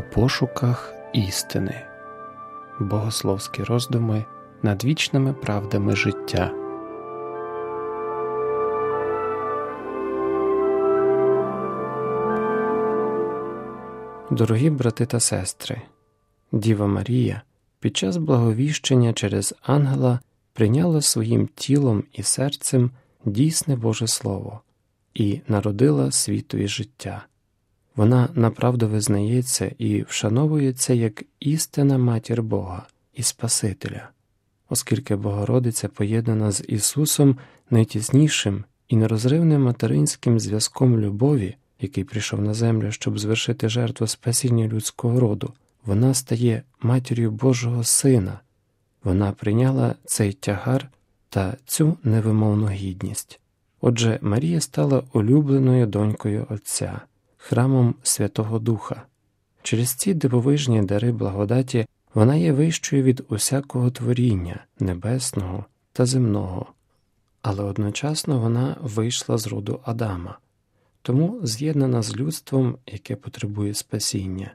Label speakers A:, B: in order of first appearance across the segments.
A: У пошуках істини. Богословські роздуми над вічними правдами життя. Дорогі брати та сестри, Діва Марія під час благовіщення через ангела прийняла своїм тілом і серцем дійсне Боже Слово і народила світові життя. Вона направду визнається і вшановується як істинна Матір Бога і Спасителя, оскільки Богородиця поєднана з Ісусом найтіснішим і нерозривним материнським зв'язком любові, який прийшов на землю, щоб звершити жертву спасіння людського роду. Вона стає Матір'ю Божого Сина. Вона прийняла цей тягар та цю невимовну гідність. Отже, Марія стала улюбленою донькою Отця, храмом Святого Духа. Через ці дивовижні дари благодаті вона є вищою від усякого творіння, небесного та земного. Але одночасно вона вийшла з роду Адама, тому з'єднана з людством, яке потребує спасіння.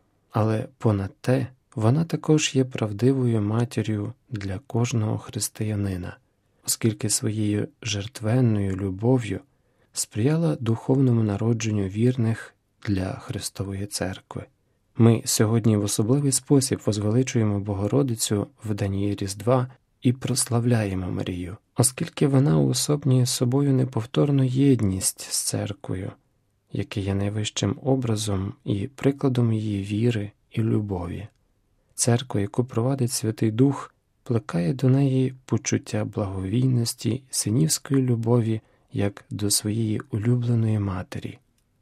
A: Але понад те, вона також є правдивою матір'ю для кожного християнина, оскільки своєю жертвенною любов'ю сприяла духовному народженню вірних для Христової Церкви. Ми сьогодні в особливий спосіб возвеличуємо Богородицю в день її Різдва і прославляємо Марію, оскільки вона уособлює собою неповторну єдність з Церквою, яке є найвищим образом і прикладом її віри і любові. Церква, яку провадить Святий Дух, плекає до неї почуття благовійності, синівської любові, як до своєї улюбленої матері.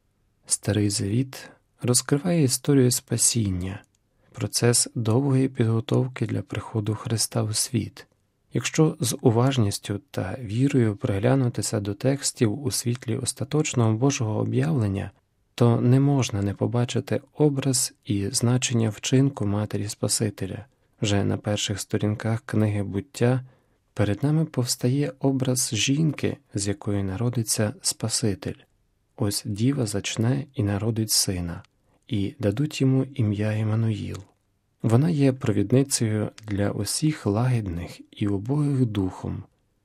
A: Старий Завіт розкриває історію спасіння, процес довгої підготовки для приходу Христа у світ. Якщо з уважністю та вірою приглянутися до текстів у світлі остаточного Божого об'явлення, то не можна не побачити образ і значення вчинку Матері Спасителя. Вже на перших сторінках книги «Буття» перед нами повстає образ жінки, з якої народиться Спаситель. Ось діва зачне і народить сина, і дадуть йому ім'я Іммануїл. Вона є провідницею для усіх лагідних і убогих духом.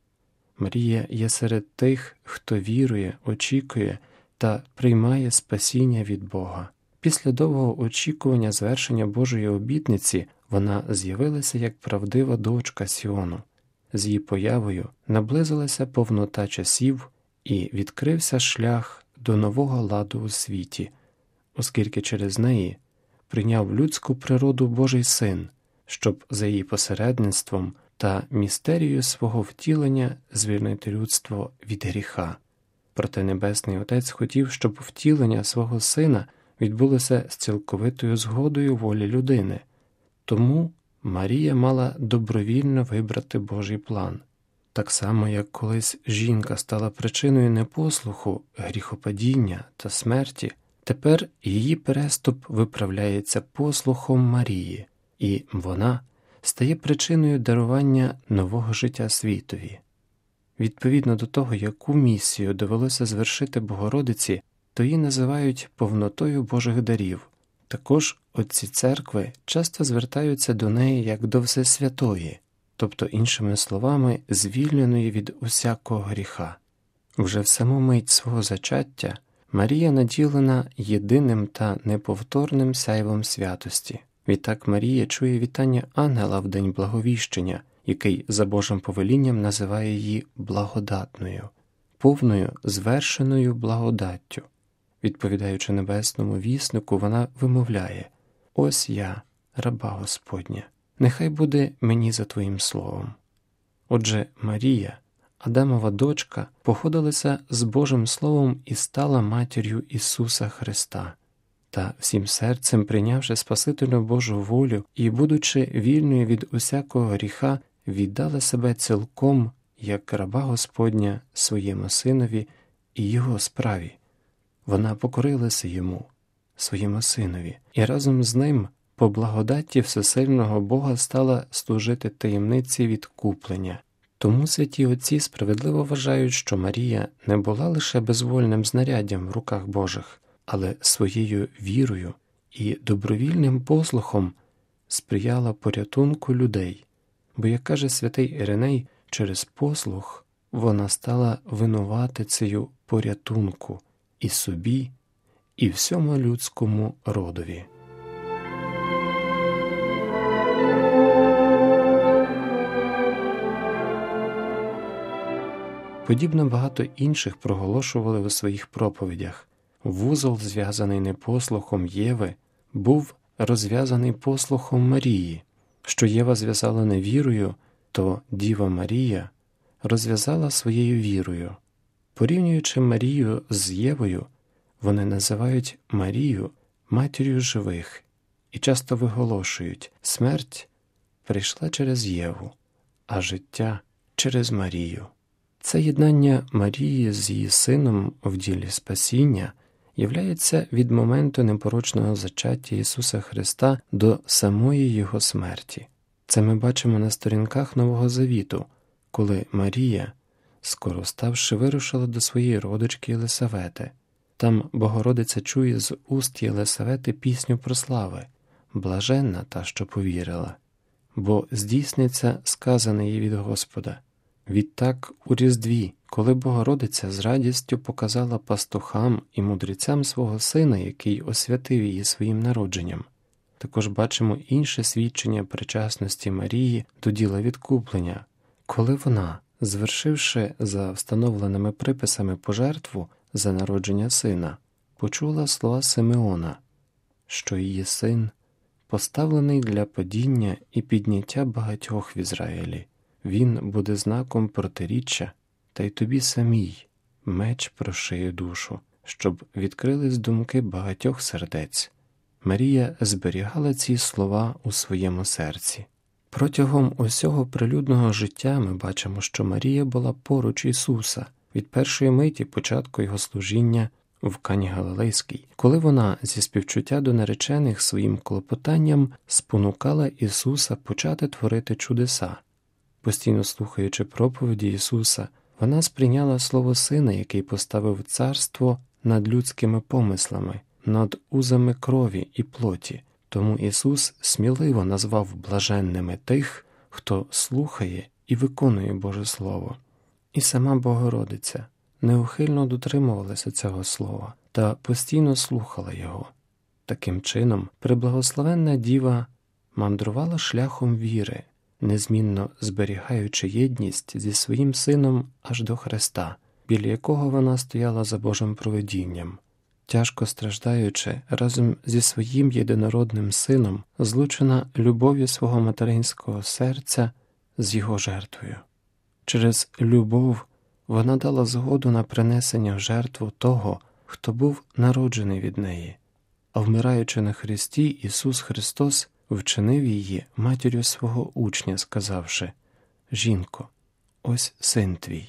A: Марія є серед тих, хто вірує, очікує та приймає спасіння від Бога. Після довгого очікування звершення Божої обітниці вона з'явилася як правдива дочка Сіону. З її появою наблизилася повнота часів і відкрився шлях до нового ладу у світі, оскільки через неї прийняв людську природу Божий Син, щоб за її посередництвом та містерією свого втілення звільнити людство від гріха. Проте Небесний Отець хотів, щоб втілення свого Сина відбулося з цілковитою згодою волі людини. Тому Марія мала добровільно вибрати Божий план. Так само, як колись жінка стала причиною непослуху, гріхопадіння та смерті, тепер її переступ виправляється послухом Марії, і вона стає причиною дарування нового життя світові. Відповідно до того, яку місію довелося звершити Богородиці, то її називають повнотою Божих дарів. Також отці церкви часто звертаються до неї як до Всесвятої, тобто, іншими словами, звільненої від усякого гріха. Вже в саму мить свого зачаття Марія наділена єдиним та неповторним сяйвом святості. Відтак Марія чує вітання ангела в день благовіщення, який за Божим повелінням називає її благодатною, повною звершеною благодаттю. Відповідаючи небесному віснику, вона вимовляє: «Ось я, раба Господня, нехай буде мені за Твоїм словом». Отже, Марія, Адамова дочка, походилася з Божим Словом і стала матір'ю Ісуса Христа. Та всім серцем, прийнявши Спасительну Божу волю і, будучи вільною від усякого гріха, віддала себе цілком, як раба Господня, своєму Синові і Його справі. Вона покорилася Йому, своєму Синові, і разом з Ним по благодаті всесильного Бога стала служити таємниці відкуплення. Тому святі отці справедливо вважають, що Марія не була лише безвольним знаряддям в руках Божих, але своєю вірою і добровільним послухом сприяла порятунку людей, бо, як каже святий Іриней, через послух вона стала винуватицею порятунку і собі, і всьому людському родові. Подібно багато інших проголошували у своїх проповідях. Вузол, зв'язаний непослухом Єви, був розв'язаний послухом Марії. Що Єва зв'язала невірою, то Діва Марія розв'язала своєю вірою. Порівнюючи Марію з Євою, вони називають Марію матір'ю живих і часто виголошують: смерть прийшла через Єву, а життя через Марію. Це єднання Марії з її сином в ділі спасіння являється від моменту непорочного зачаття Ісуса Христа до самої Його смерті. Це ми бачимо на сторінках Нового Завіту, коли Марія, скоро ставши, вирушила до своєї родички Єлисавети. Там Богородиця чує з уст Єлисавети пісню про слави: «Блаженна та, що повірила, бо здійсниться сказане їй від Господа». Відтак у Різдві, коли Богородиця з радістю показала пастухам і мудрецям свого сина, який освятив її своїм народженням, також бачимо інше свідчення причасності Марії до діла відкуплення, коли вона, звершивши за встановленими приписами пожертву за народження сина, почула слова Симеона, що її син поставлений для падіння і підняття багатьох в Ізраїлі. Він буде знаком протиріччя, та й тобі самій меч прошиє душу, щоб відкрились думки багатьох сердець. Марія зберігала ці слова у своєму серці. Протягом усього прилюдного життя ми бачимо, що Марія була поруч Ісуса від першої миті початку Його служіння в Кані Галилейській, коли вона зі співчуття до наречених своїм клопотанням спонукала Ісуса почати творити чудеса. Постійно слухаючи проповіді Ісуса, вона сприйняла слово Сина, який поставив царство над людськими помислами, над узами крові і плоті. Тому Ісус сміливо назвав блаженними тих, хто слухає і виконує Боже Слово. І сама Богородиця неухильно дотримувалася цього слова та постійно слухала його. Таким чином, преблагословенна Діва мандрувала шляхом віри, незмінно зберігаючи єдність зі своїм сином аж до Христа, біля якого вона стояла за Божим провидінням, тяжко страждаючи разом зі своїм єдинородним сином, злучена любов'ю свого материнського серця з його жертвою. Через любов вона дала згоду на принесення в жертву того, хто був народжений від неї, а вмираючи на хресті, Ісус Христос вчинив її матір'ю свого учня, сказавши: «Жінко, ось син твій».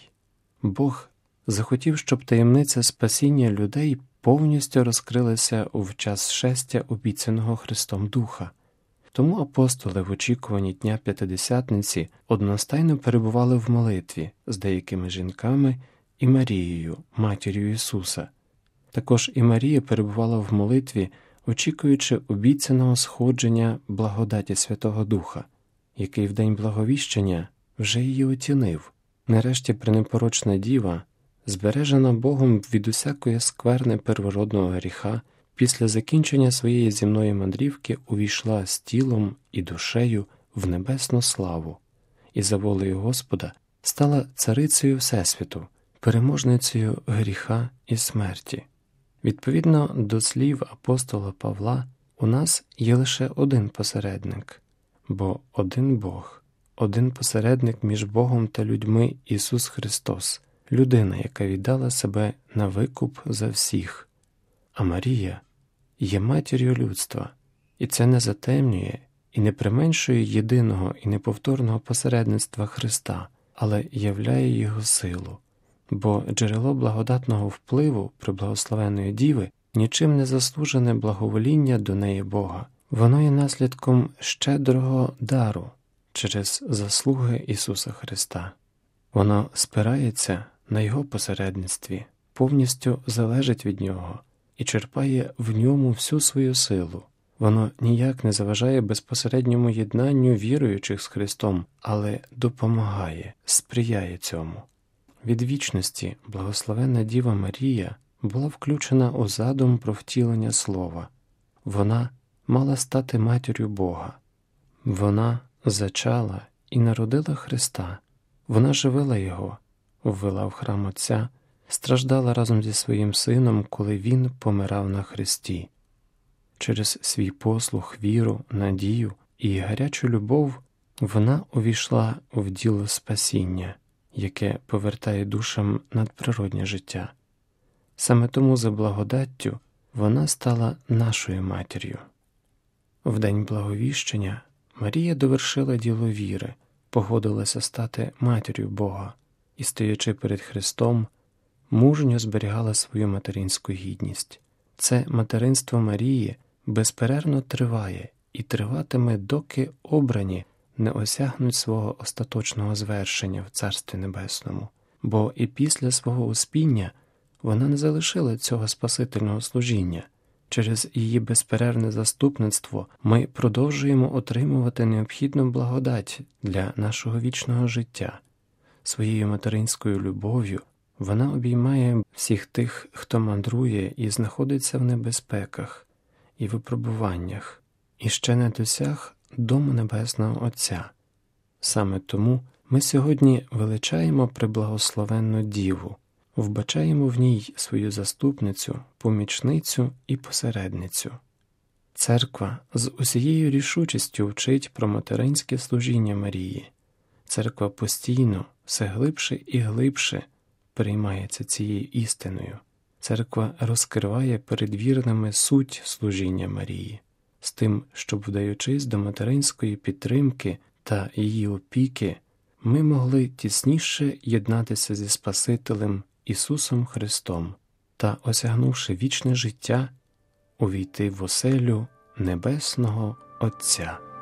A: Бог захотів, щоб таємниця спасіння людей повністю розкрилася в час шестя обіцяного Христом Духа. Тому апостоли в очікуванні Дня П'ятидесятниці одностайно перебували в молитві з деякими жінками і Марією, матір'ю Ісуса. Також і Марія перебувала в молитві, очікуючи обіцяного сходження благодаті Святого Духа, який в день благовіщення вже її оцінив. Нарешті пренепорочна Діва, збережена Богом від усякої скверни первородного гріха, після закінчення своєї земної мандрівки увійшла з тілом і душею в небесну славу і за волею Господа стала царицею Всесвіту, переможницею гріха і смерті. Відповідно до слів апостола Павла, у нас є лише один посередник, бо один Бог, один посередник між Богом та людьми – Ісус Христос, людина, яка віддала себе на викуп за всіх. А Марія є матір'ю людства, і це не затемнює і не применшує єдиного і неповторного посередництва Христа, але являє Його силу. Бо джерело благодатного впливу преблагословенної Діви нічим не заслужене благовоління до неї Бога. Воно є наслідком щедрого дару через заслуги Ісуса Христа. Воно спирається на Його посередництві, повністю залежить від Нього і черпає в ньому всю свою силу. Воно ніяк не заважає безпосередньому єднанню віруючих з Христом, але допомагає, сприяє цьому. Від вічності благословенна Діва Марія була включена у задум про втілення Слова. Вона мала стати матір'ю Бога. Вона зачала і народила Христа. Вона живила Його, ввела в храм Отця, страждала разом зі своїм Сином, коли Він помирав на хресті. Через свій послух, віру, надію і гарячу любов вона увійшла в діло спасіння, яке повертає душам надприроднє життя. Саме тому за благодаттю вона стала нашою матір'ю. В день Благовіщення Марія довершила діло віри, погодилася стати матір'ю Бога і, стоячи перед Христом, мужньо зберігала свою материнську гідність. Це материнство Марії безперервно триває і триватиме, доки обрані не осягнуть свого остаточного звершення в Царстві Небесному, бо і після свого успіння вона не залишила цього спасительного служіння. Через її безперервне заступництво ми продовжуємо отримувати необхідну благодать для нашого вічного життя. Своєю материнською любов'ю вона обіймає всіх тих, хто мандрує і знаходиться в небезпеках і випробуваннях, і ще не досяг дому Небесного Отця. Саме тому ми сьогодні величаємо преблагословенну Діву, вбачаємо в ній свою заступницю, помічницю і посередницю. Церква з усією рішучістю вчить про материнське служіння Марії. Церква постійно, все глибше і глибше переймається цією істиною. Церква розкриває перед вірними суть служіння Марії, з тим, щоб, вдаючись до материнської підтримки та її опіки, ми могли тісніше єднатися зі Спасителем Ісусом Христом та, осягнувши вічне життя, увійти в оселю Небесного Отця.